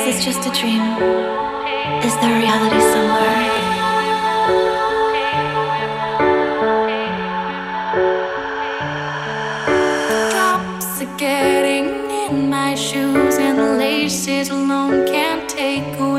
it's just a dream? Is there reality somewhere? Drops are getting in my shoes, and the laces alone can't take away